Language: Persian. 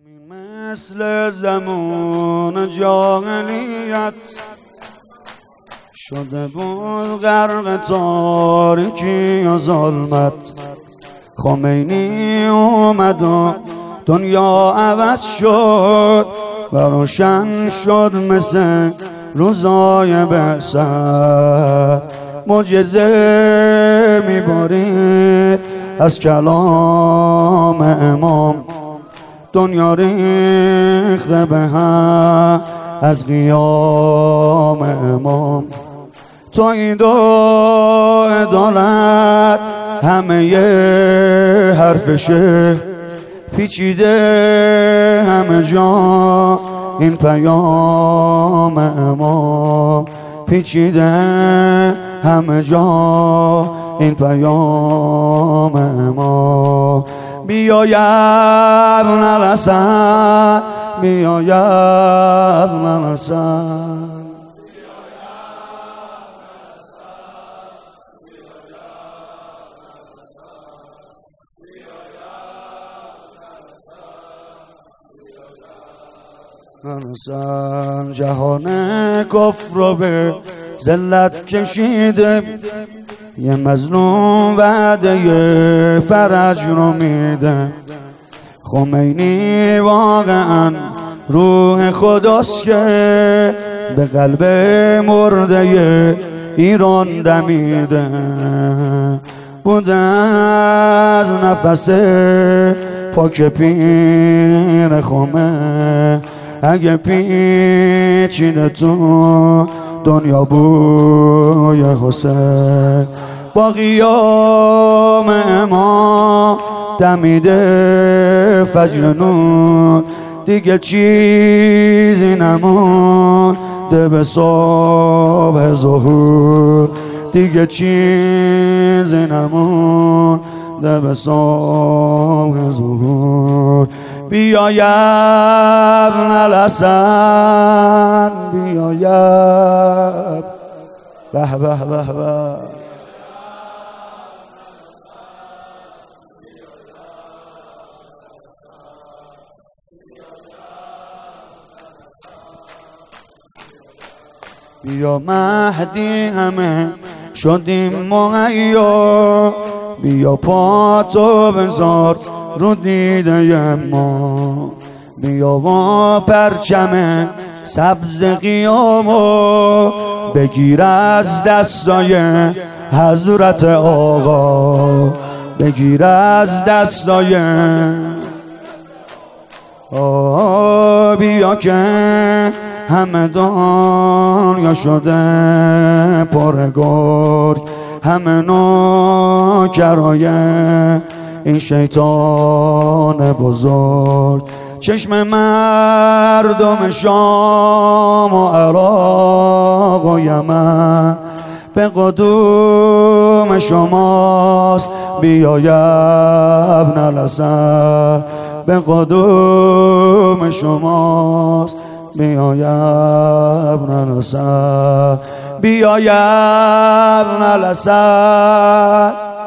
مثل زمان جاهلیت شده بود غرق تاریکی و ظلمت. خمینی اومد و دنیا عوض شد و روشن شد مثل روزای بعثت. معجزه میبارید از کلام امام، دنیا ریخته به هم از قیام امام. توحید و عدالت همه یه حرفشه، پیچیده همه جا این پیام امام، پیچیده همه جا این پیام امام. بیا یا ابن الحسن، بیا یا ابن الحسن، الحسن. جهان کفر رو به ذلت کشیده، یه مظلوم وعده فرج رو میده. خمینی واقعا روح خداست که به قلب مرده ایران دمیده. بوده از نفس پاک پیر خمه، اگه پیچیده تو دنیا بوی حسین. با قیام امام دمیده فجر نور، دیگه چیزی نمونده به صبح ظهور، دیگه چیزی نمونده به صبح ظهور. بیا یا ابن الحسن، بیا یا به به به به. بیا مهدی همه شدیم مهیا، بیا پاتو بذار رو دیده ما، بیا و پرچم سبز قیامو بگیر از دستای حضرت آقا، بگیر از دستای آقا. بیا که همه دنیا شده پر گرگ، همه نوکرای این شیطان بزرگ. چشم مردم شام و عراق و یمن به قدوم شماست. بیا یا ابن الحسن، به قدوم شماست. بیا یا ابن الحسن، بیا یا ابن الحسن.